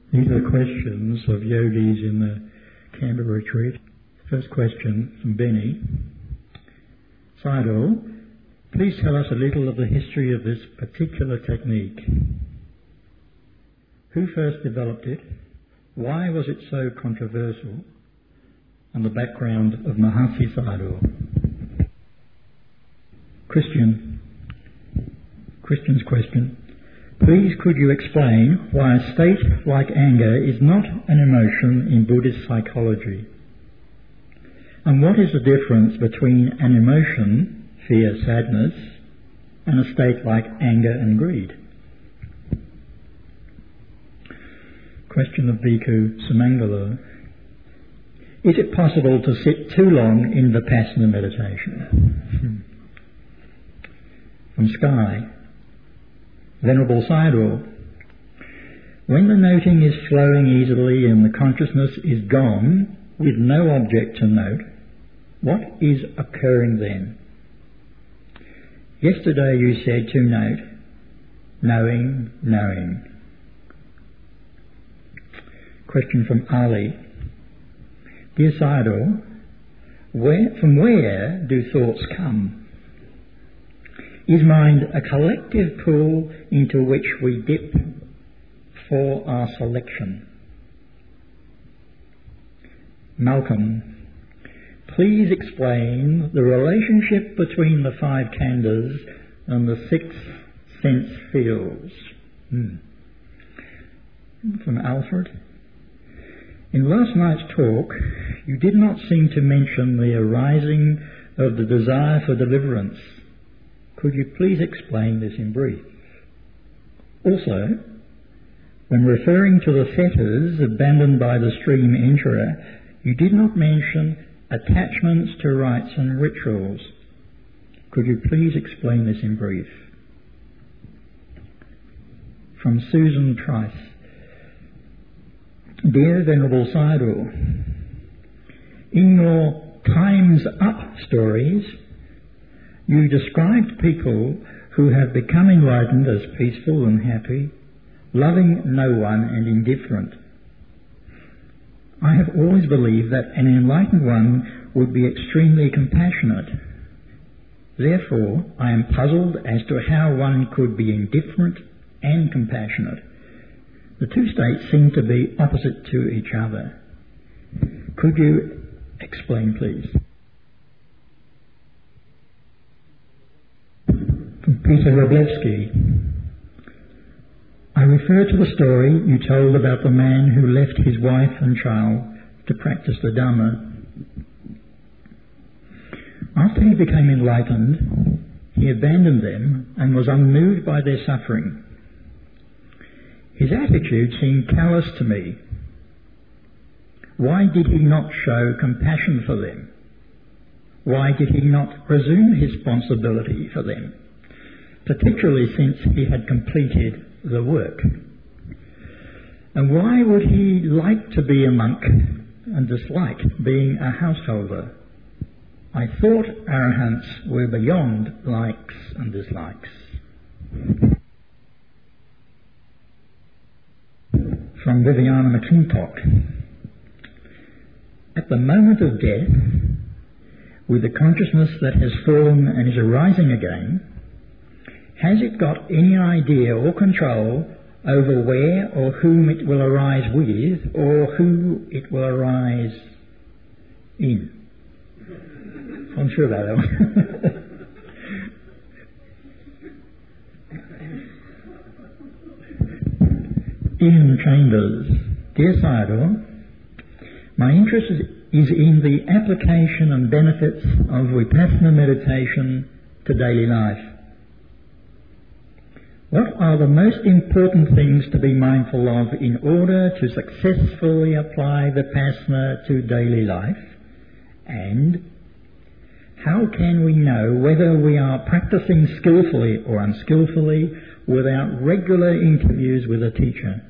These are the questions of yogis in the Canberra retreat. First question from Benny. Sayadaw, please tell us a little of the history of this particular technique. Who first developed it? Why was it so controversial? And the background of Mahasi Sayadaw. Christian's question. Please could you explain why a state like anger is not an emotion in Buddhist psychology? And what is the difference between an emotion, fear, sadness, and a state like anger and greed? Question of Bhikkhu Sumangala. Is it possible to sit too long in Vipassana meditation? From Sky. Venerable Sayadaw, when the noting is flowing easily and the consciousness is gone with no object to note, what is occurring then? Yesterday you said to note, knowing. Question from Ali. Dear Sayadaw, from where do thoughts come? Is mind a collective pool into which we dip for our selection? Malcolm, please explain the relationship between the five khandhas and the six sense fields. From Alfred. In last night's talk, you did not seem to mention the arising of the desire for deliverance. Could you please explain this in brief? Also, when referring to the fetters abandoned by the stream enterer, you did not mention attachments to rites and rituals. Could you please explain this in brief? From Susan Trice. Dear Venerable Sayadaw, in your Time's Up stories, you described people who have become enlightened as peaceful and happy, loving no one and indifferent. I have always believed that an enlightened one would be extremely compassionate. Therefore, I am puzzled as to how one could be indifferent and compassionate. The two states seem to be opposite to each other. Could you explain, please? From Peter Roblewski. I refer to the story you told about the man who left his wife and child to practice the Dhamma. After he became enlightened, he abandoned them and was unmoved by their suffering. His attitude seemed callous to me. Why did he not show compassion for them? Why did he not presume his responsibility for them, particularly since he had completed the work? And why would he like to be a monk and dislike being a householder? I thought arahants were beyond likes and dislikes. From Viviana McClintock. At the moment of death, with the consciousness that has fallen and is arising again, has it got any idea or control over where or whom it will arise with, or who it will arise in? I'm sure about that one. Ian Chambers. Dear Sayadaw, my interest is in the application and benefits of Vipassana meditation to daily life. What are the most important things to be mindful of in order to successfully apply Vipassana to daily life? And how can we know whether we are practicing skillfully or unskillfully without regular interviews with a teacher?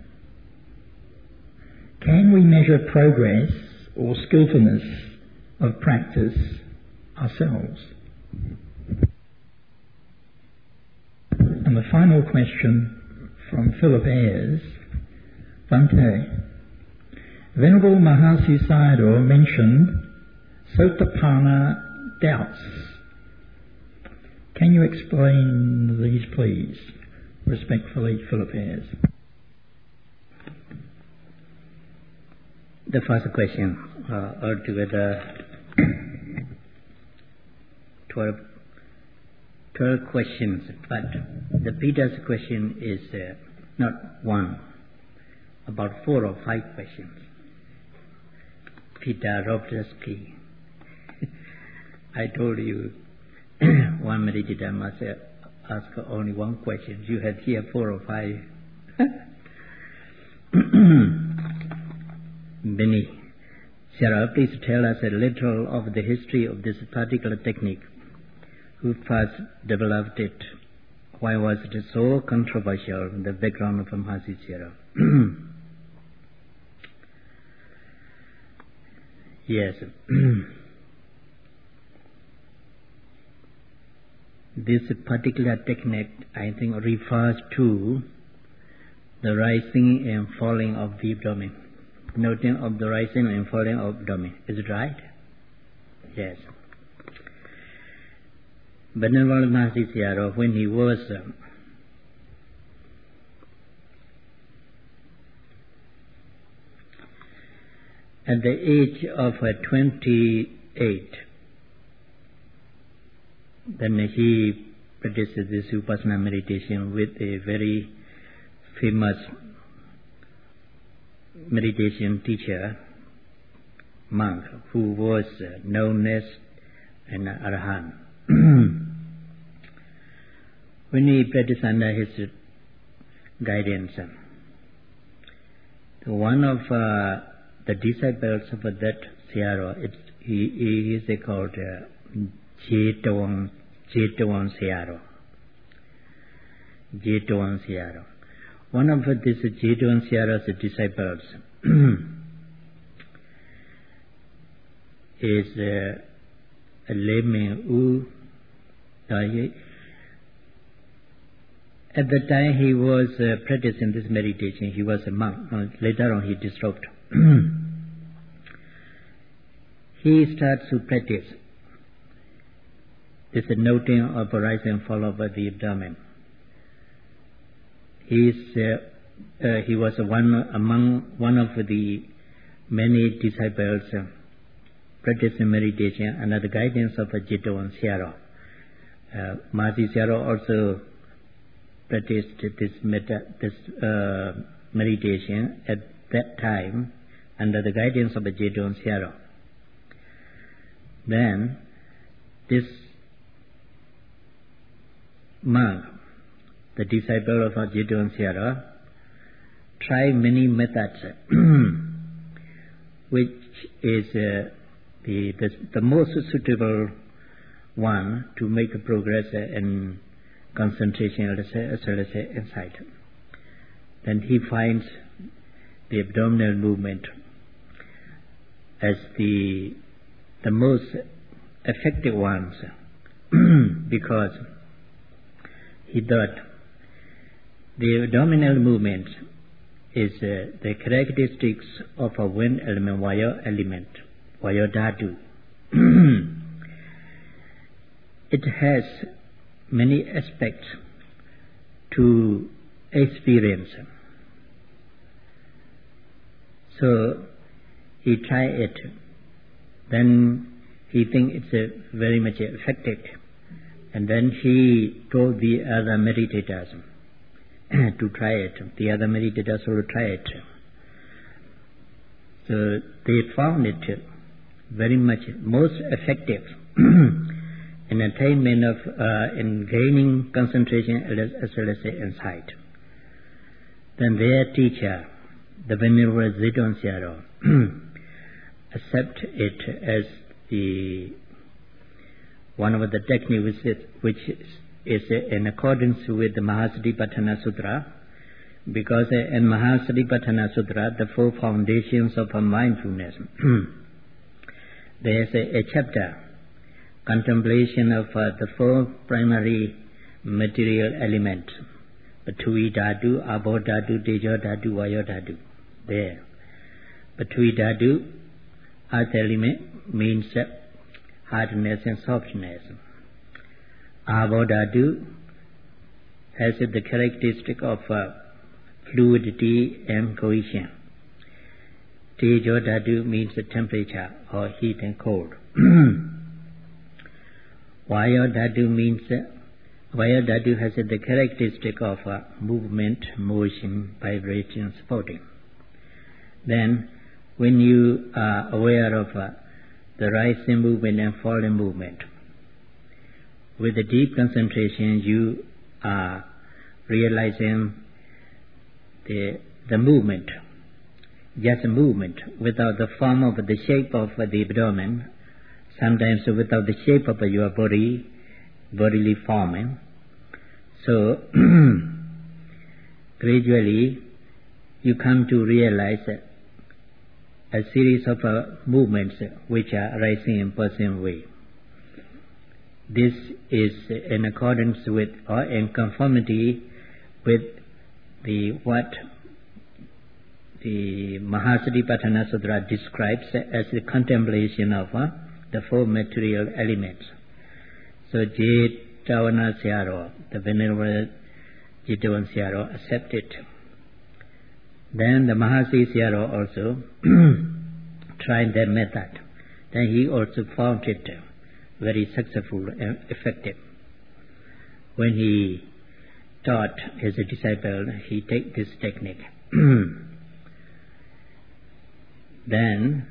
Can we measure progress or skillfulness of practice ourselves? And the final question from Philip Ayres. Bhante, Venerable Mahasi Sayadaw mentioned Sotapanna doubts. Can you explain these, please? Respectfully, Philip Ayres. The first question, altogether 12 questions, but the Peter's question is not one, about 4 or 5 questions. Peter Rovdesky. I told you one meditator must ask only one question. You had here 4 or 5. Benny, Sarah, please tell us a little of the history of this particular technique. Who first developed it? Why was it so controversial? The background of Mahasi Sayadaw. Yes. This particular technique, I think, refers to the rising and falling of the abdomen. Noting of the rising and falling of abdomen. Is it right? Yes. Venerable Mahasi Sayadaw, when he was at the age of 28, then he practiced this Vipassana meditation with a very famous meditation teacher, monk, who was known as an Arahant. When he practiced under his guidance, one of the disciples of that Sayadaw, he is called Jetawang Sayadaw. Jetawang Sayadaw. One of these Jetawang Sayadaw's disciples is a layman who, at the time he was practicing this meditation, he was a monk. Later on he disrobed. He starts to practice this noting of rise and fall of the abdomen. He was among one of the many disciples practicing meditation under the guidance of Jetawang Sayadaw. Mahasi Sayadaw also practiced this meditation at that time under the guidance of Jetawang Sayadaw. Then this monk, the disciple of Jetawang Sayadaw, tried many methods, which is the most suitable one to make progress in concentration, as well as insight. Then he finds the abdominal movement as the most effective ones, because he thought the abdominal movement is the characteristics of a wind element, Vayu element, Vayu Dhatu. It has many aspects to experience. So he tried it. Then he think it's very much effective. And then he told the other meditators to try it. The other meditators will try it. So they found it very much most effective in attainment of in gaining concentration as well as insight. Then their teacher, the Venerable Jetawang Sayadaw, accept it as the one of the techniques which is in accordance with the Mahasatipatthana Sutra, because in Mahasatipatthana Sutra, the 4 foundations of mindfulness, there is a chapter, contemplation of the 4 primary material elements, Prithvi Dhatu, Abo Dhatu, Tejo Dhatu, Vayu Dhatu. there. Patwi Dhatu, earth element, means hardness and softness. Abo Dhatu has the characteristic of fluidity and cohesion. Tejo Dhatu means temperature or heat and cold. Vayu Dhatu has the characteristic of movement, motion, vibration, supporting. Then, when you are aware of the rising movement and falling movement, with the deep concentration, you are realizing the movement, just movement, without the form of the shape of the abdomen, sometimes without the shape of your bodily forming. So, gradually, you come to realize a series of movements which are arising in person way. This is in accordance with or in conformity with what the Mahasatipatthana Sutra describes as the contemplation of the four material elements. So Jetavana Sayadaw, the Venerable Jetavana Sayadaw, accepted. Then the Mahasi Sayadaw also tried that method. Then he also found it very successful and effective. When he taught his disciple, he take this technique. Then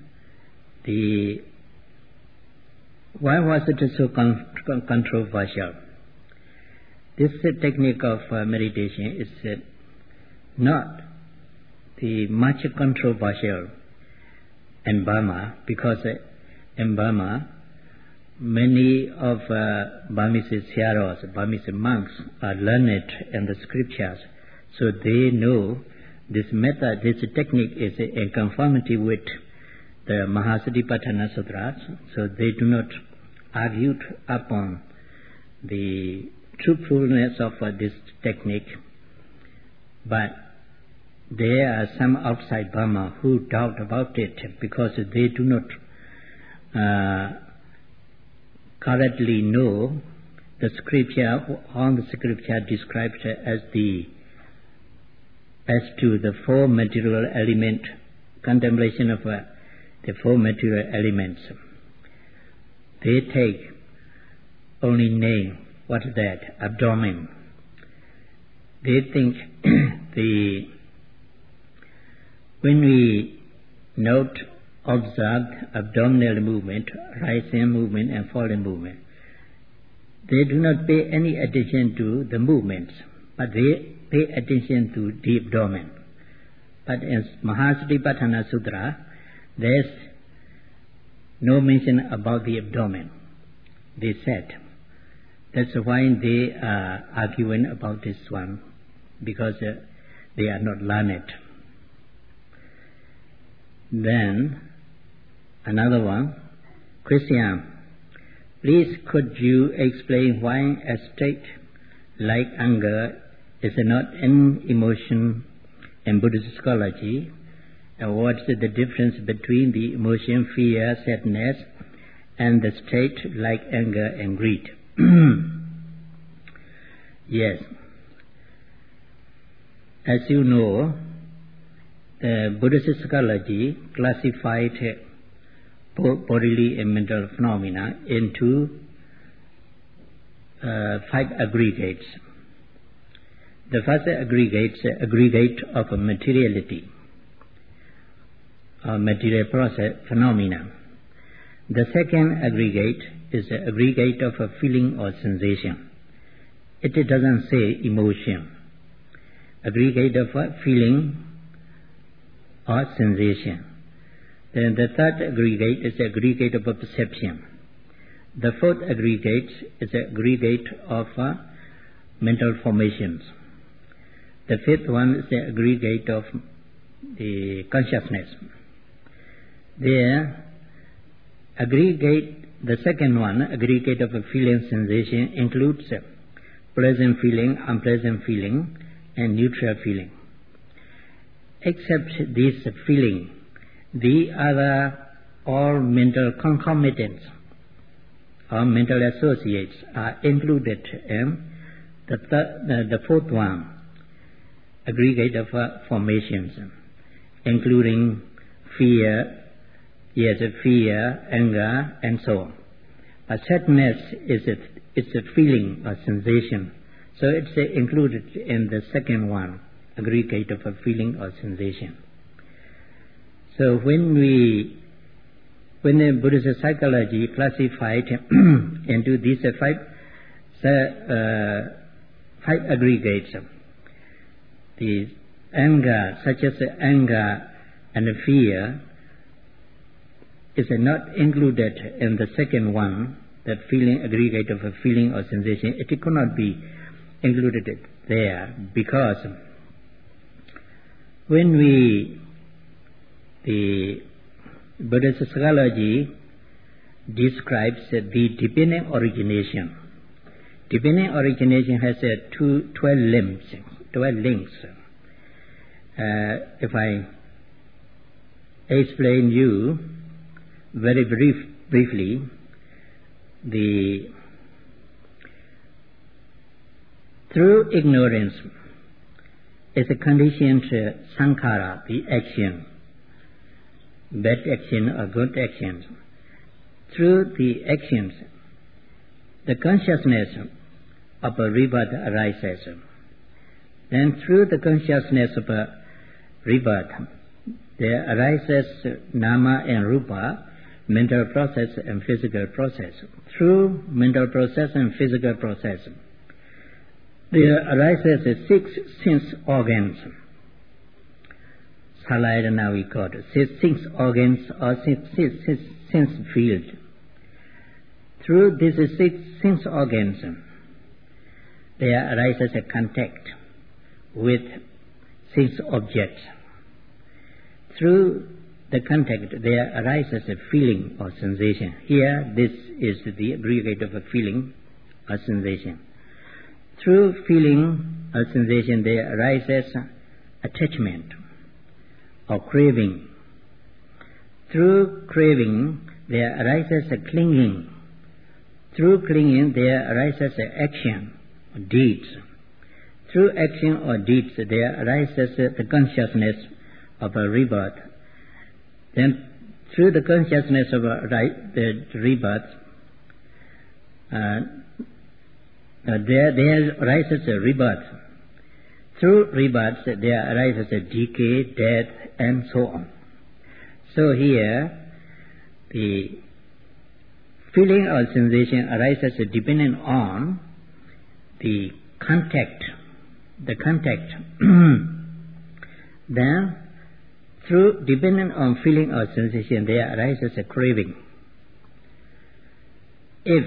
why was it so controversial? This technique of meditation is not much controversial in Burma, because in Burma many of Burmese Sayadaws, Burmese monks are learned in the scriptures, so they know this method, this technique is in conformity with the Mahasatipatthana Sutras, so they do not argue upon the truthfulness of this technique. But there are some outside Burma who doubt about it because they do not correctly know the scripture, all the scripture described as to the four material element, contemplation of the four material elements. They take only name, what is that? Abdomen. They think when we observe abdominal movement, rising movement and falling movement, they do not pay any attention to the movements, but they pay attention to the abdomen. But in Mahasatipatthana Sutra, there's no mention about the abdomen, they said. That's why they are arguing about this one, because they are not learned. Then, another one, Christian, please could you explain why a state like anger is not an emotion in Buddhist psychology, and what's the difference between the emotion, fear, sadness, and the state like anger and greed? Yes. As you know, the Buddhist psychology classified bodily and mental phenomena into 5 aggregates. The first aggregate is aggregate of materiality, material process phenomena. The second aggregate is an aggregate of a feeling or sensation. It doesn't say emotion. Aggregate of a feeling or sensation. Then the third aggregate is aggregate of a perception. The fourth aggregate is aggregate of mental formations. The fifth one is the aggregate of the consciousness. There, the second one, aggregate of a feeling sensation, includes pleasant feeling, unpleasant feeling, and neutral feeling. except this feeling, the other all mental concomitants or mental associates are included in the fourth one, aggregate of formations, including fear, anger, and so on. Sadness is a feeling or sensation, so it's included in the second one, aggregate of a feeling or sensation. So when the Buddhist psychology classified into these five aggregates, the anger, such as anger and fear, is not included in the second one, that feeling, aggregate of a feeling or sensation. It could not be included there, because when the Buddhist psychology describes the dependent origination. Dependent origination has 12 links. If I explain you very briefly, through ignorance is a conditioned sankhara, the action, bad action or good actions. Through the actions, the consciousness of a rebirth arises. Then through the consciousness of a rebirth, there arises nama and rupa, mental process and physical process. Through mental process and physical process, there arises 6 sense organs. Salayana we call it. 6 organs or 6 sense fields. Through these 6 sense organs, there arises a contact with 6 objects. Through the contact, there arises a feeling or sensation. Here, this is the aggregate of a feeling or sensation. Through feeling or sensation, there arises attachment or craving. Through craving, there arises a clinging. Through clinging, there arises a action or deeds. Through action or deeds, there arises the consciousness of a rebirth. Then, through the consciousness of the rebirth, there arises a rebirth. Through rebirth, there arises a decay, death, and so on. So here, the feeling or sensation arises depending on the contact. Then, through dependent on feeling or sensation, there arises a craving. If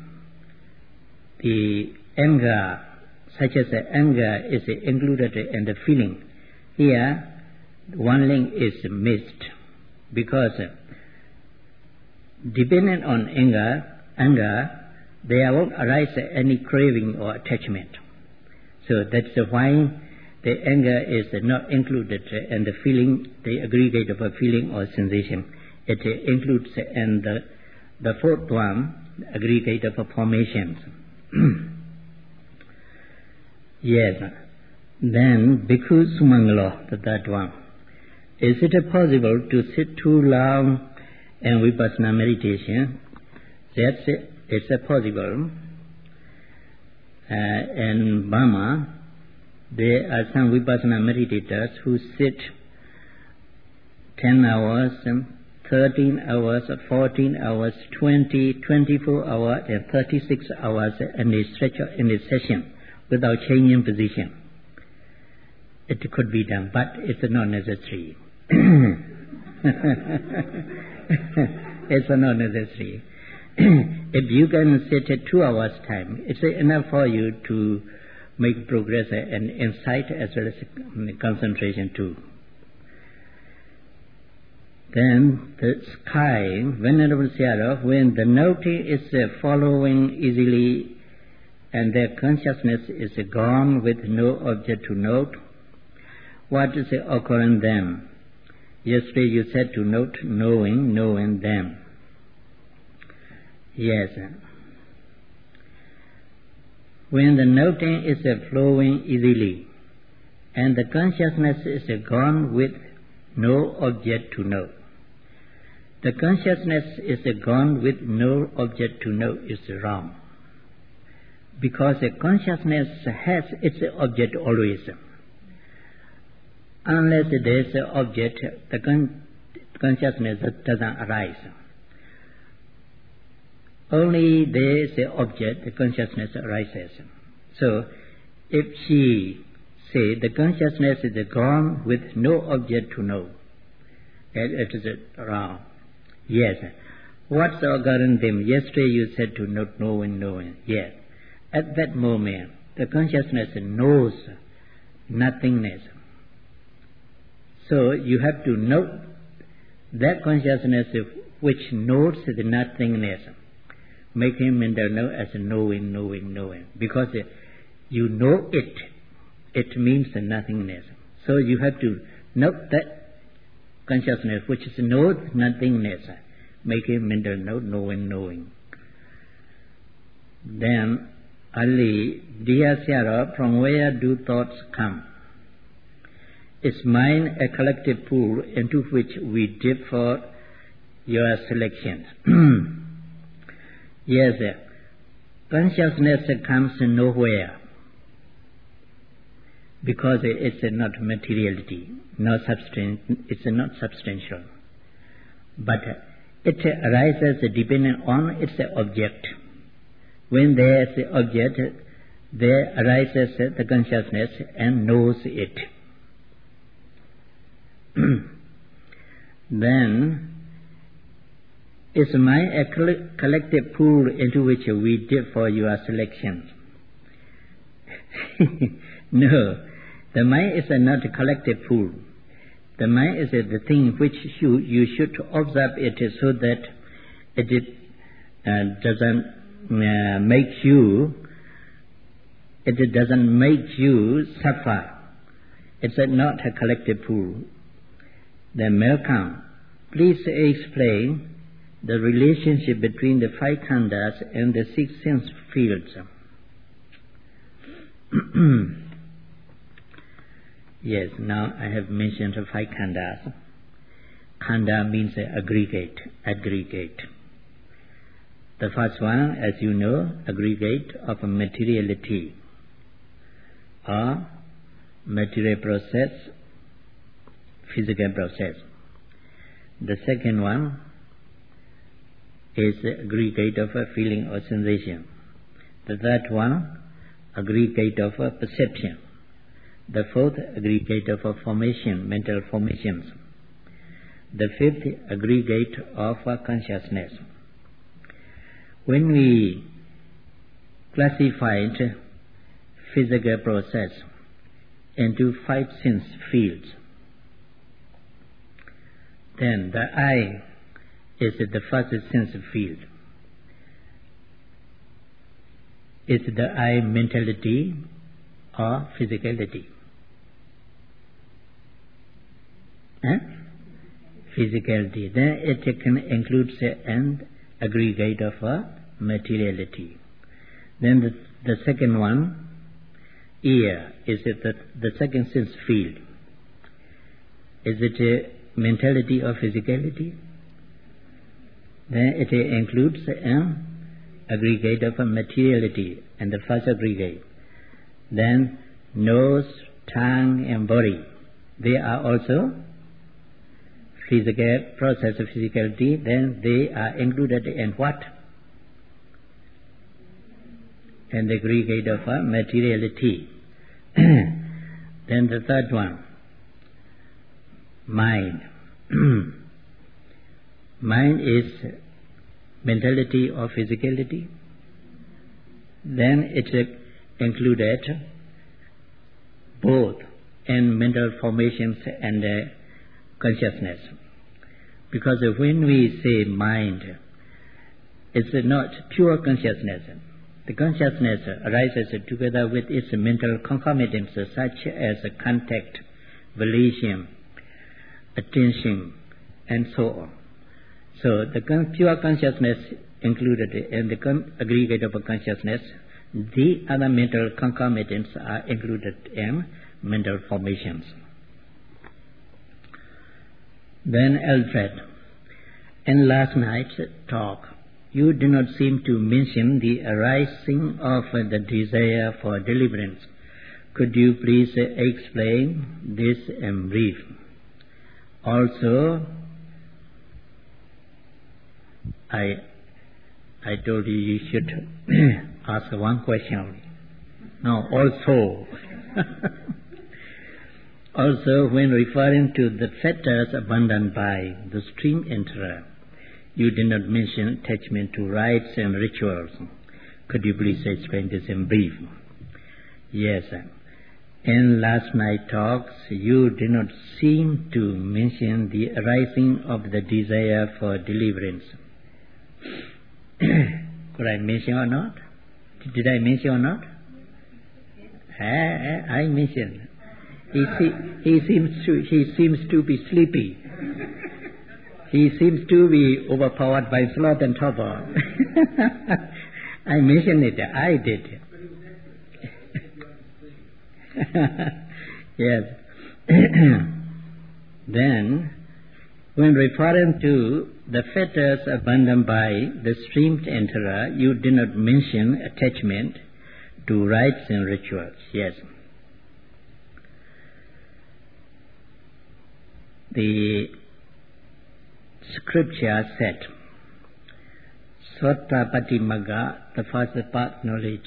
the anger, such as anger, is included in the feeling, here one link is missed, because dependent on anger, there won't arise any craving or attachment. So that's why the anger is not included in the feeling, the aggregate of a feeling or sensation. It includes in the fourth one, aggregate of formations. Yes. Then Bhikkhu Sumangalo, the third one. Is it possible to sit too long in vipassana meditation? That's it. It's possible. In Burma, there are some vipassana meditators who sit 10 hours, 13 hours, 14 hours, 20, 24 hours, and 36 hours in a session without changing position. It could be done, but it's not necessary. It's not necessary. If you can sit at 2 hours time, it's enough for you to make progress and insight as well as concentration too. Then the sky, Venerable Sayadaw, when the noting is following easily and their consciousness is gone with no object to note, What is occurring then? Yesterday you said to note knowing them. Yes. When the noting is flowing easily and the consciousness is gone with no object to know. The consciousness is gone with no object to know is wrong. Because the consciousness has its object always. Unless there is an object, the consciousness doesn't arise. Only there is an object, the consciousness arises. So, if she say the consciousness is gone with no object to know, it is wrong. Yes. What's occurring them? Yesterday you said to not knowing. Yes. At that moment, the consciousness knows nothingness. So you have to note that consciousness which knows the nothingness, making mental know as knowing. Because you know it means nothingness. So you have to note that consciousness which knows nothingness, making mental know knowing. Then, Ali, dear Sarah, from where do thoughts come? Is mind a collective pool into which we dip for your selections? Yes, consciousness comes nowhere because it's not materiality, it's not substantial. But it arises depending on its object. When there is the object, there arises the consciousness and knows it. Then, is mind a collective pool into which we dip for your selections? No, the mind is not a collective pool. The mind is the thing which you should observe it so that it doesn't make you suffer. It's not a collective pool. Then Malcolm, please explain the relationship between the five khandhas and the six sense fields. Yes, now I have mentioned the five khandhas. Khandha means aggregate. The first one, as you know, aggregate of materiality or material process, physical process. The second one is aggregate of a feeling or sensation. The third one, aggregate of a perception. The fourth, aggregate of a formation, mental formations. The fifth, aggregate of a consciousness. When we classified physical process into five sense fields, then the eye is the first sense field. Is the eye mentality or physicality? Physicality. Then it can include an aggregate of materiality. Then the second one, ear, is it the second sense field? Is it a mentality or physicality? Then it includes an aggregate of materiality and the first aggregate. Then nose, tongue and body, they are also physical process of physicality. Then they are included in what? And the aggregate of materiality. Then the third one, mind. Mind is mentality or physicality. Then it included both in mental formations and consciousness. Because when we say mind, it's not pure consciousness. The consciousness arises together with its mental concomitants such as contact, volition, attention, and so on. So the pure consciousness included in the aggregate of consciousness, the other mental concomitants are included in mental formations. Then Alfred, in last night's talk, you do not seem to mention the arising of the desire for deliverance. Could you please explain this in brief? Also, I told you should ask one question only. No, also. Also, when referring to the fetters abandoned by the stream enterer, you did not mention attachment to rites and rituals. Could you please explain this in brief? Yes, sir. In last night's talks, you did not seem to mention the arising of the desire for deliverance. Could I mention or not? Did I mention or not? I mentioned. He seems to be sleepy. He seems to be overpowered by sloth and torpor. I mentioned it. I did. Yes. Then, when referring to the fetters abandoned by the stream enterer, you did not mention attachment to rites and rituals. Yes. The scripture said, Sotapati Magga, the first part knowledge,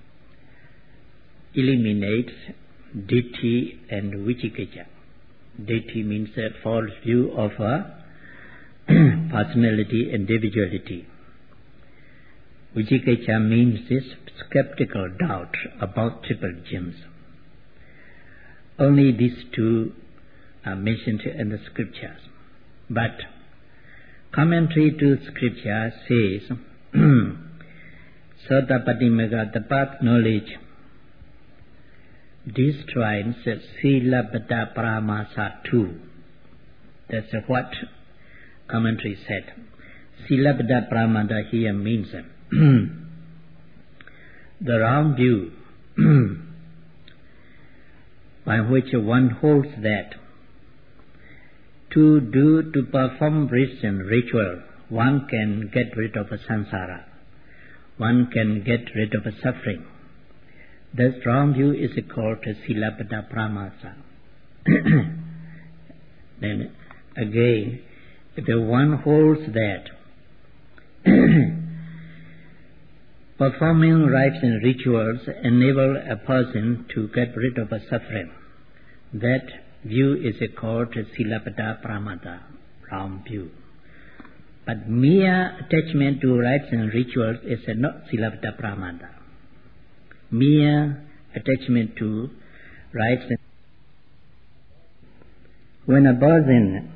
eliminates ditthi and vicikiccha. Ditthi means a false view of personality, individuality. Vicikiccha means this skeptical doubt about triple gems. Only these two are mentioned in the scriptures. But commentary to scripture says, Sotapati Magga, the path knowledge, destroys Silabbata Paramasa too. That's what commentary said. Silabbata Paramasa here means the wrong view by which one holds that to perform rites and ritual, one can get rid of a samsara, one can get rid of a suffering. The wrong view is called Silabbata Paramasa. Then again, if one holds that performing rites and rituals enable a person to get rid of a suffering, that view is called Silabbata Paramata, wrong view. But mere attachment to rites and rituals is not Silabbata Paramata. Mere attachment to rites and when a person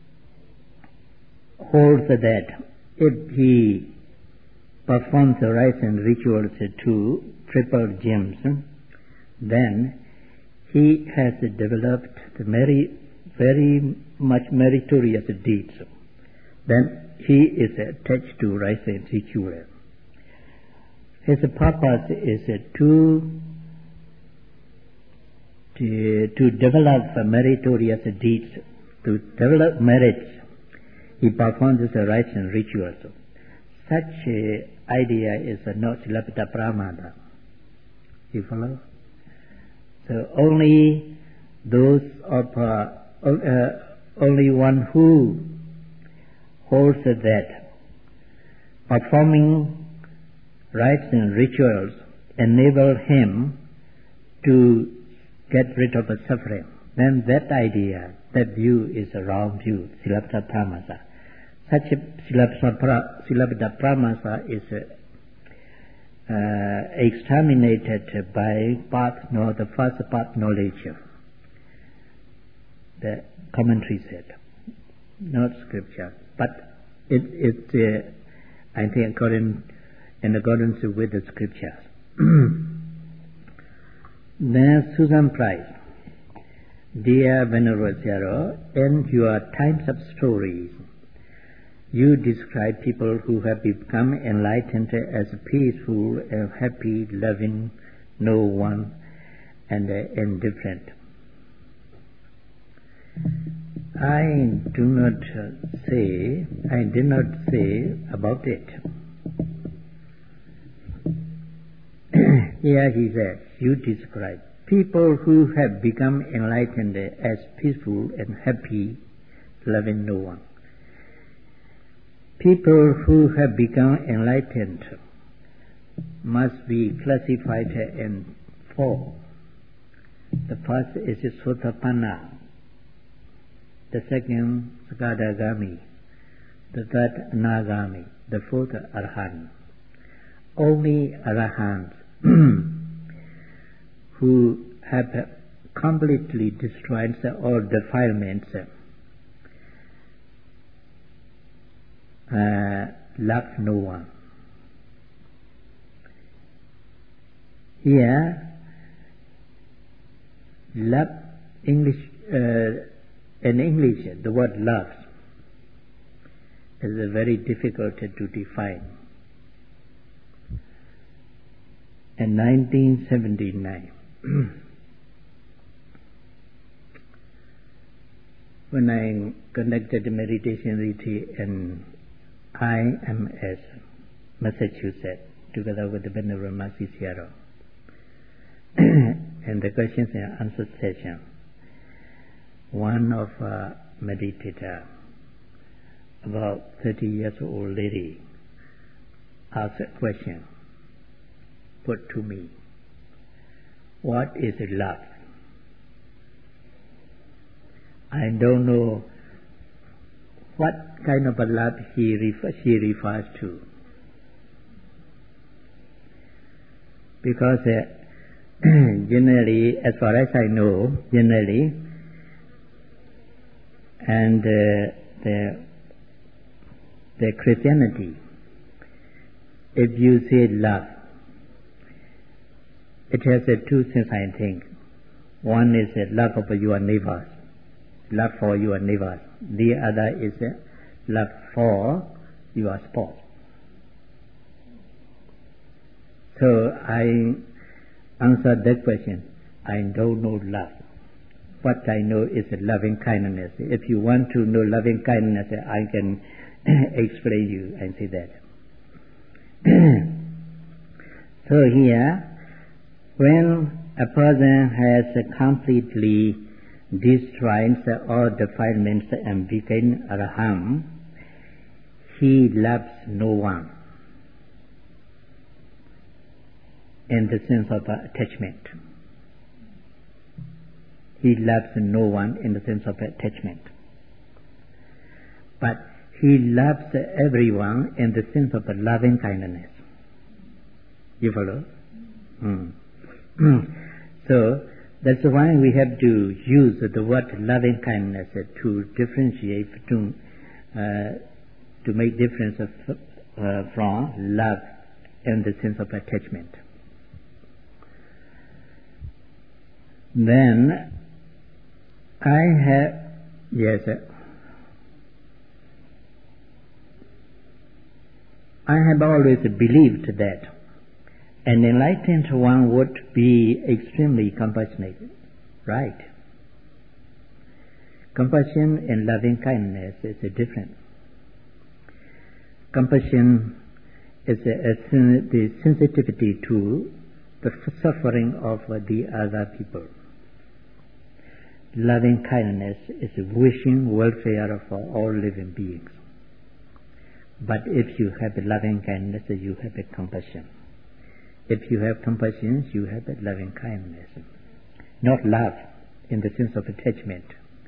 holds that if he performs the rites and rituals to triple gems, then he has developed the very much meritorious deeds. Then he is attached to rites and rituals. His purpose is to develop meritorious deeds, to develop merits. He performs the rites and rituals. Such idea is not Silabbata Paramata. You follow? So only those only one who holds that performing rites and rituals enable him to get rid of the suffering, then that idea, that view is a wrong view, Silabbata Paramasa. Such a Silabbata Paramasa is exterminated by the first part knowledge. The commentary said, not scripture, but it I think in accordance with the scriptures. Then Susan Price, Dear Venerable Sayadaw, in your Times of Stories, you describe people who have become enlightened as peaceful and happy, loving no one, and indifferent. I did not say about it. Here he says, you describe people who have become enlightened as peaceful and happy, loving no one. People who have become enlightened must be classified in four. The first is Sotapanna, the second Sakadagami, the third Anagami, the fourth Arahant. Only Arahants who have completely destroyed all defilements love no one. Here, love, in English, the word love is very difficult to define. In 1979, when I conducted a meditation retreat in IMS, Massachusetts, together with the Venerable Master Sayadaw, in the questions and answers session, one of our meditator, about 30 years old lady, asked a question put to me. What is love? I don't know what kind of a love she refers to. Because generally, as far as I know, generally, and the Christianity, if you say love, it has two things, I think. One is love of your neighbors, love for your neighbors. The other is love for your spouse. So I answered that question. I don't know love. What I know is loving kindness. If you want to know loving kindness, I can explain you and say that. So here, when a person has completely destroyed all defilements and became Arahant, he loves no one in the sense of attachment. He loves no one in the sense of attachment. But he loves everyone in the sense of loving kindness. You follow? So that's why we have to use the word loving kindness to differentiate, to make difference from love in the sense of attachment. Then I have always believed that an enlightened one would be extremely compassionate, right? Compassion and loving kindness is different. Compassion is the sensitivity to the suffering of the other people. Loving kindness is wishing welfare for all living beings. But if you have loving kindness, you have a compassion. If you have compassion, you have a loving kindness. Not love in the sense of attachment.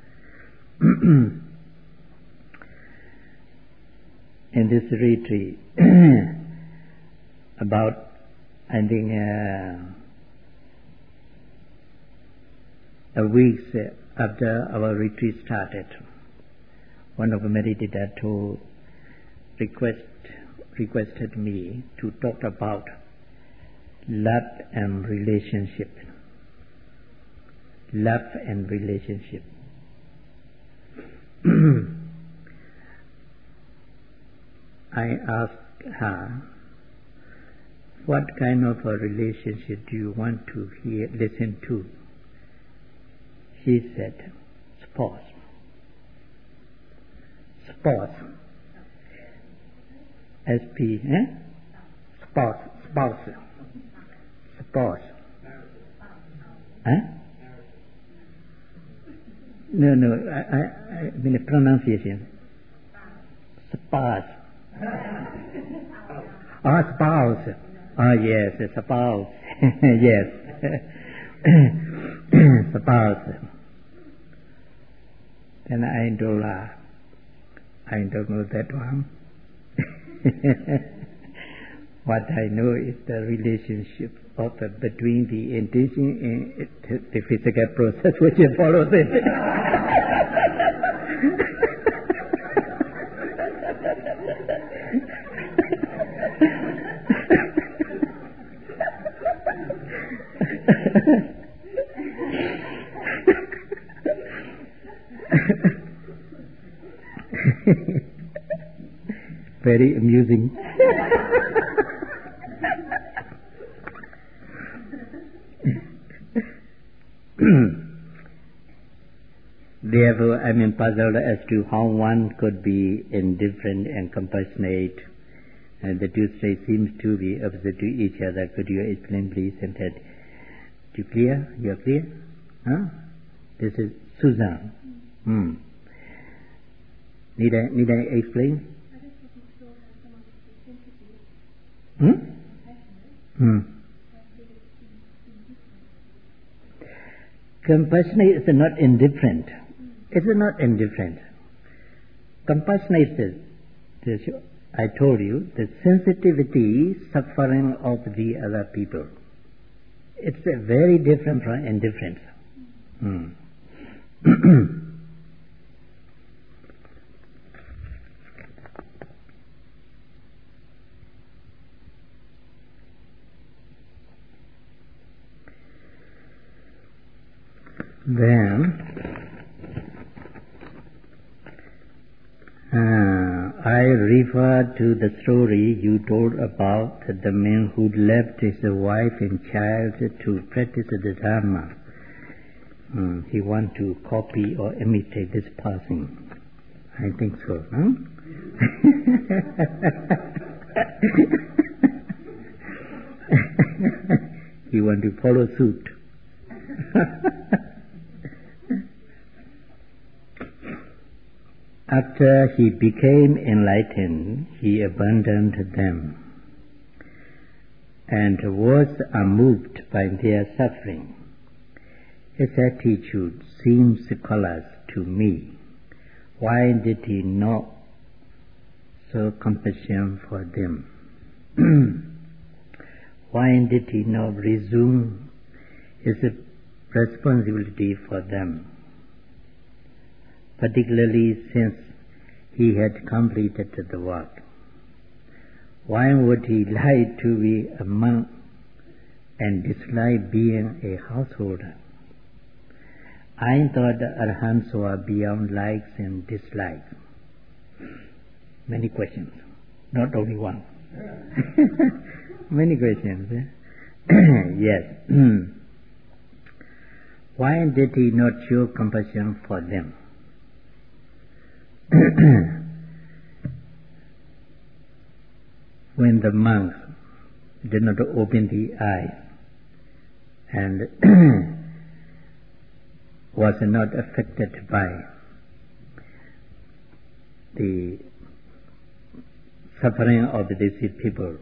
In this retreat, about, I think, a week after our retreat started, one of the meditators requested me to talk about love and relationship. love and relationship. I asked her, what kind of a relationship do you want to listen to? She said, spouse. Spouse. S-P, Spouse. Spouse. Spouse. No, I mean the pronunciation. Spouse. Spouse. Yes, spouse. Yes. Spouse. Then I told her, I don't know that one. What I know is the relationship between the intention and the physical process which follows it. Very amusing. Therefore, I am puzzled as to how one could be indifferent and compassionate, and the two states seems to be opposite to each other. Could you explain, please? And that, you clear? You are clear? Huh? This is Susan. Need I explain? Compassionate is not indifferent. It's not indifferent. Compassionate is, I told you, the sensitivity, suffering of the other people. It's very different from indifference. Then I refer to the story you told about the man who left his wife and child to practice the Dharma. He wants to copy or imitate this person. I think so, huh? He wants to follow suit. After he became enlightened, he abandoned them and was unmoved by their suffering. His attitude seems callous to me. Why did he not show compassion for them? Why did he not resume his responsibility for them? Particularly since he had completed the work. Why would he like to be a monk and dislike being a householder? I thought the Arhants were beyond likes and dislikes. Many questions, not only one. Many questions. Yes. Why did he not show compassion for them? When the monks did not open the eyes and was not affected by the suffering of these people,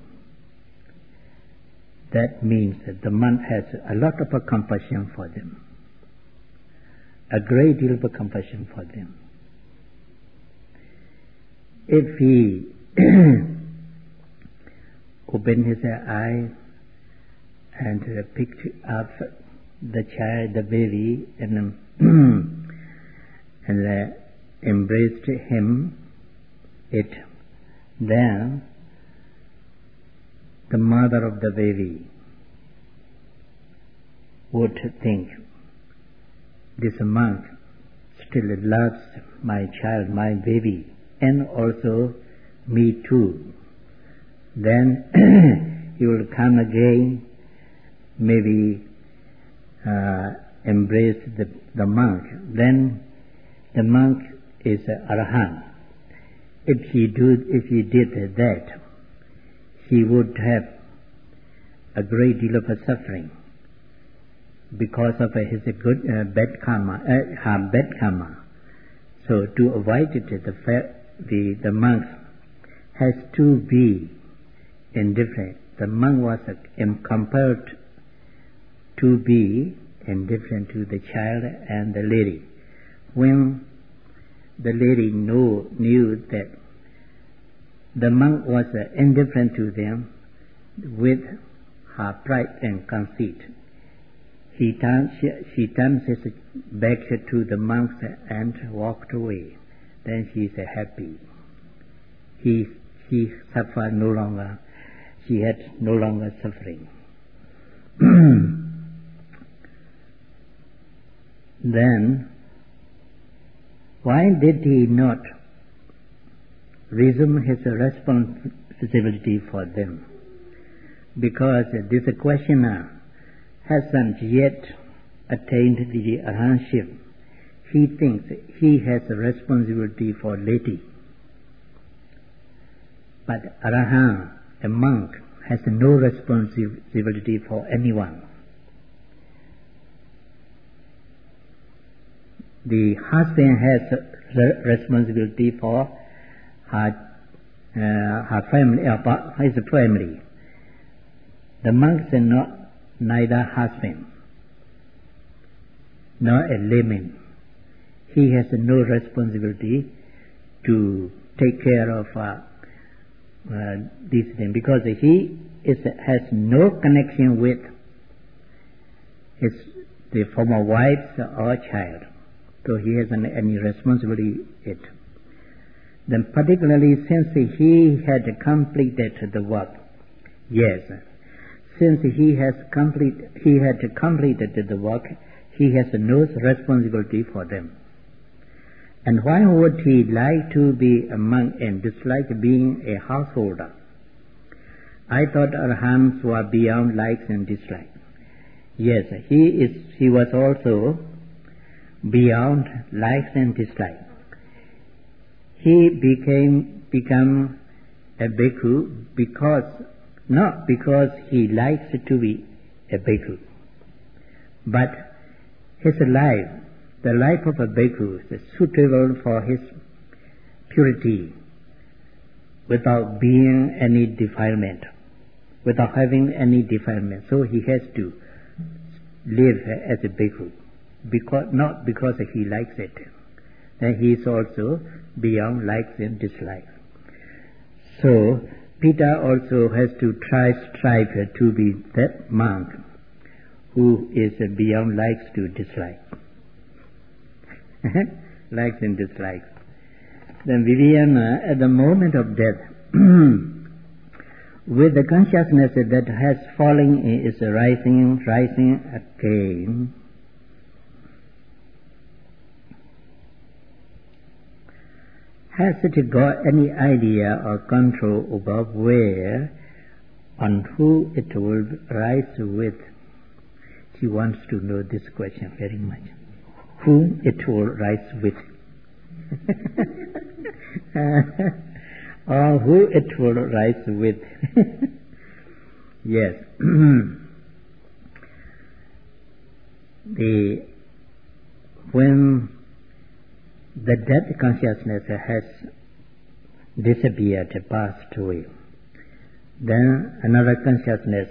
that means that the monk has a lot of compassion for them, a great deal of compassion for them. If he opened his eyes and picked up the child, the baby, and embraced him, then the mother of the baby would think this monk still loves my child, my baby, and also me too. Then he will come again, maybe embrace the monk. Then the monk is Arahant. If he did that, he would have a great deal of suffering because of his bad karma. So to avoid it, the monk has to be indifferent. The monk was compelled to be indifferent to the child and the lady. When the lady knew that the monk was indifferent to them, with her pride and conceit, she turned his back to the monks and walked away. Then she is happy. She suffered no longer. She had no longer suffering. Then, why did he not resume his responsibility for them? Because this questioner hasn't yet attained the arahantship. He thinks he has a responsibility for laity. But arahant, a monk, has no responsibility for anyone. The husband has responsibility for her family, his family. The monks are neither husband nor a layman. He has no responsibility to take care of these things because he has no connection with the former wife or child. So he hasn't any responsibility it. Then particularly since he had completed the work, yes, since he had completed the work, he has no responsibility for them. And why would he like to be a monk and dislike being a householder? I thought arahants were beyond likes and dislikes. Yes, he was also beyond likes and dislikes. He become a bhikkhu not because he likes to be a bhikkhu, but his life, the life of a bhikkhu, is suitable for his purity without being any defilement, without having any defilement. So he has to live as a bhikkhu, not because he likes it. Then he is also beyond likes and dislikes. So Peter also has to strive to be that monk who is beyond likes to dislikes. Likes and dislikes. Then Viviana, at the moment of death, with the consciousness that has fallen, is rising again. Has it got any idea or control over where, on who it will rise with? She wants to know this question very much. Whom it will rise with? Or who it will rise with? Yes. When the death consciousness has disappeared, passed away, then another consciousness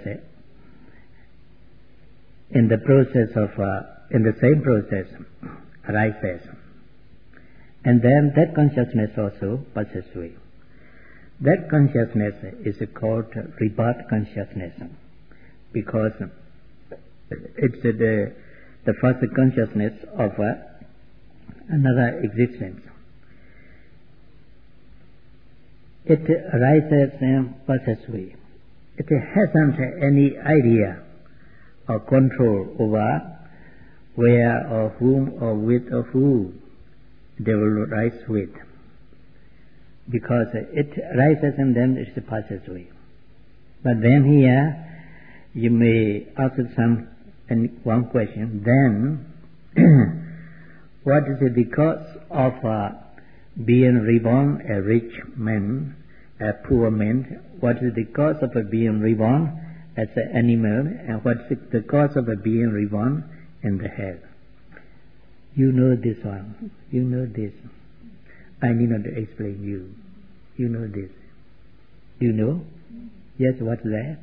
in the same process arises, and then that consciousness also passes away. That consciousness is called rebirth consciousness because it's the first consciousness of another existence. It arises and passes away. It hasn't any idea or control over where or whom or with or who they will rise with. Because it rises and then it passes away. But then here you may ask one question, then what is the cause of being reborn a rich man, a poor man? What is the cause of being reborn as an animal, and what is the cause of being reborn in the hell? You know this one. You know this. I need not to explain you. You know this. You know? Yes, what's that?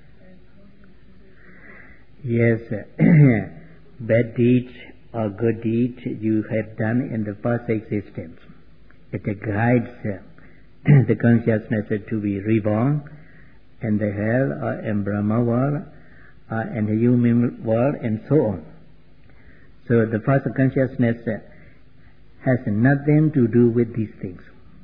Yes, bad deeds or good deeds you have done in the past existence. It guides the consciousness to be reborn in the hell or in Brahma world or in the human world and so on. So the past consciousness has nothing to do with these things.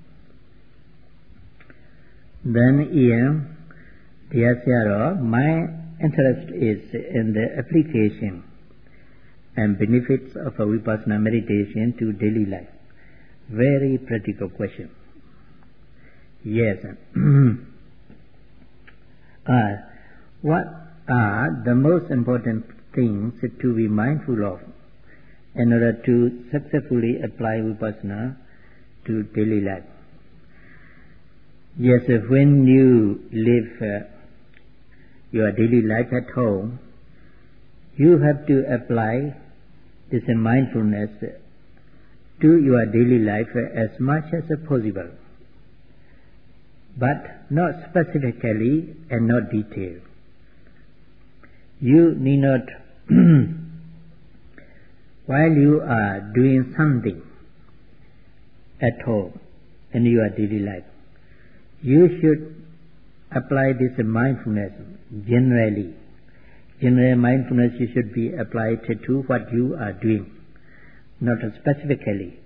Then here, dear Sayadaw, my interest is in the application and benefits of a Vipassana meditation to daily life. Very practical question. Yes. What are the most important things to be mindful of in order to successfully apply Vipassana to daily life? Yes, when you live your daily life at home, you have to apply this mindfulness to your daily life as much as possible, but not specifically and not detailed. You need not, while you are doing something at home in your daily life, you should apply this mindfulness generally. General mindfulness should be applied to what you are doing, not specifically.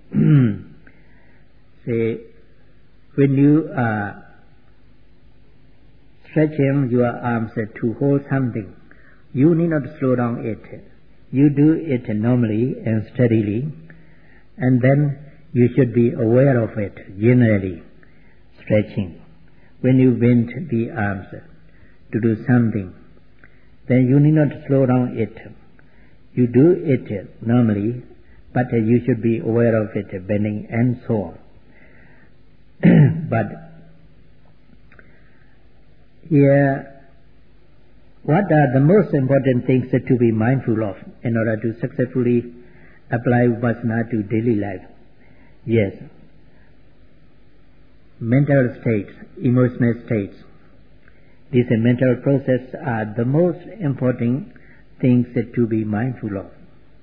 Say, when you are stretching your arms to hold something, you need not slow down it. You do it normally and steadily, and then you should be aware of it, generally, stretching. When you bend the arms to do something, then you need not slow down it. You do it normally, but you should be aware of it, bending and so on. But here, what are the most important things to be mindful of in order to successfully apply Vipassana to daily life? Yes. Mental states, emotional states. These mental processes are the most important things to be mindful of,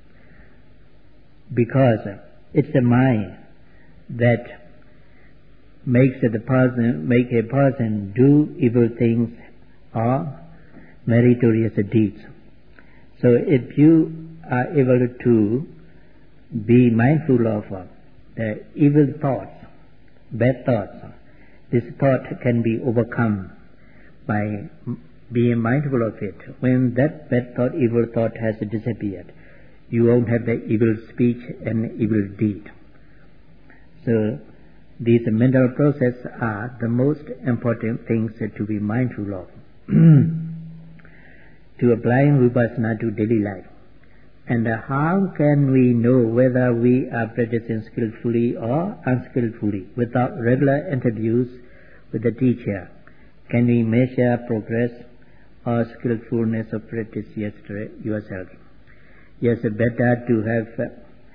because it's the mind that makes a person do evil things or meritorious deeds. So if you are able to be mindful of the evil thoughts, bad thoughts, this thought can be overcome by being mindful of it. When that bad thought, evil thought has disappeared, you won't have the evil speech and evil deed. So these mental processes are the most important things to be mindful of to applying Vipassana to daily life. And how can we know whether we are practicing skillfully or unskillfully? Without regular interviews with the teacher, can we measure progress or skillfulness of practice yourself? Yes, better to have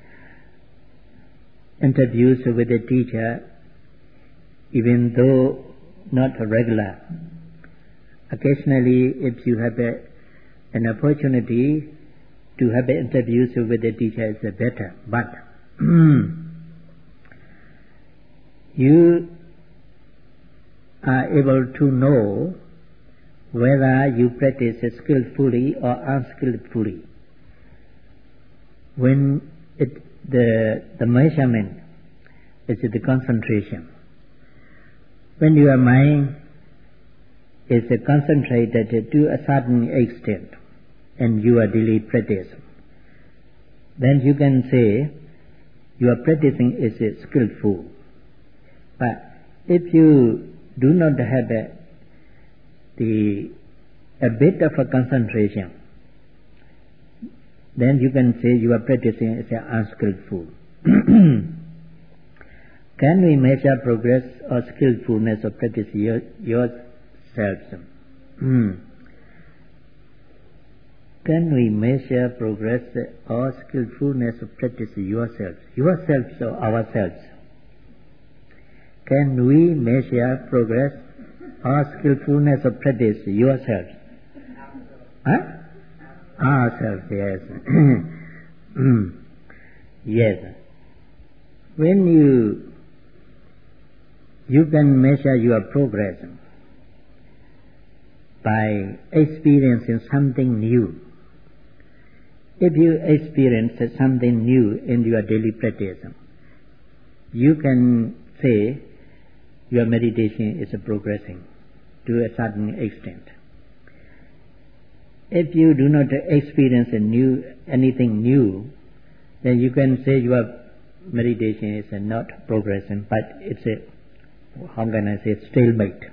interviews with the teacher, even though not regular. Occasionally, if you have an opportunity to have interviews with the teacher, is better. But you are able to know whether you practice skillfully or unskillfully when the measurement is the concentration. When your mind is concentrated to a certain extent in your daily practice, then you can say your practicing is skillful. But if you do not have a bit of a concentration, then you can say your practicing is unskillful. Can we measure progress or skillfulness of practice yourselves? Can we measure progress or skillfulness of practice yourselves? Yourselves or ourselves? Can we measure progress or skillfulness of practice yourselves? Huh? Ourselves, yes. Yes. When you can measure your progress by experiencing something new. If you experience something new in your daily practice, you can say your meditation is progressing to a certain extent. If you do not experience anything new, then you can say your meditation is not progressing, but it's how can I say, stalemate.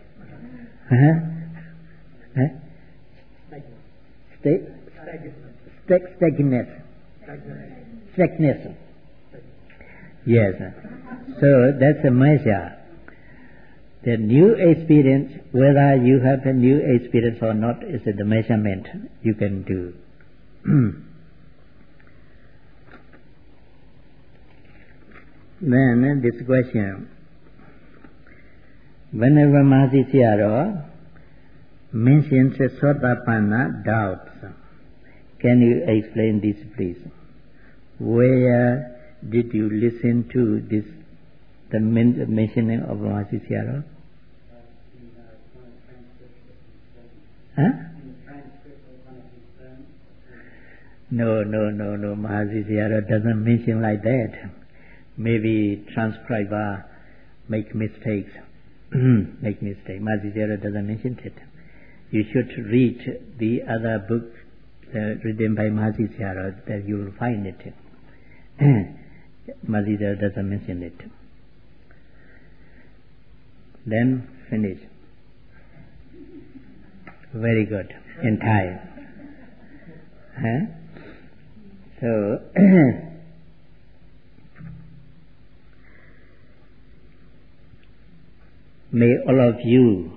Stagnation. Yes. So that's a measure. The new experience, whether you have a new experience or not, is the measurement you can do. Then this question. Whenever Mahasi Sayadaw mentions Sotapanna doubts, can you explain this please? Where did you listen to this, the mentioning of Mahasi Sayadaw? Huh? No, Mahasi Sayadaw doesn't mention like that. Maybe transcriber make mistakes. Mahasi Sayadaw doesn't mention it. You should read the other book written by Mahasi Sayadaw, that you will find it. Mahasi Sayadaw doesn't mention it. Then finish. Very good. In time. So may all of you,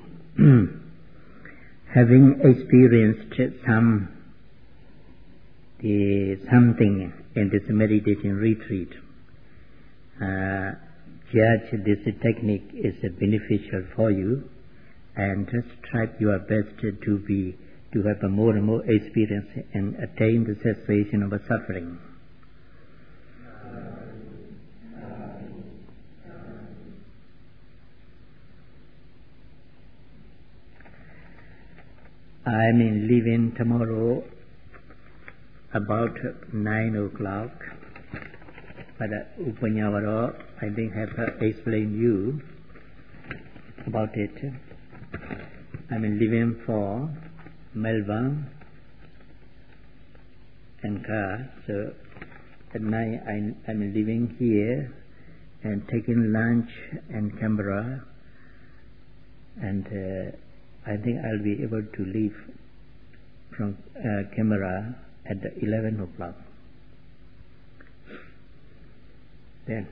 having experienced something in this meditation retreat, judge this technique is beneficial for you, and strive your best to have a more and more experience and attain the cessation of suffering. I mean leaving tomorrow about 9 o'clock, but Upanyavaro I think have explained you about it. I mean leaving for Melbourne and car, so at night I'm leaving here and taking lunch in Canberra, and I think I'll be able to leave from Canberra at 11 o'clock. Then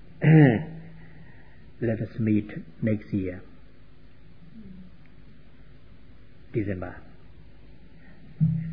let us meet next year, December.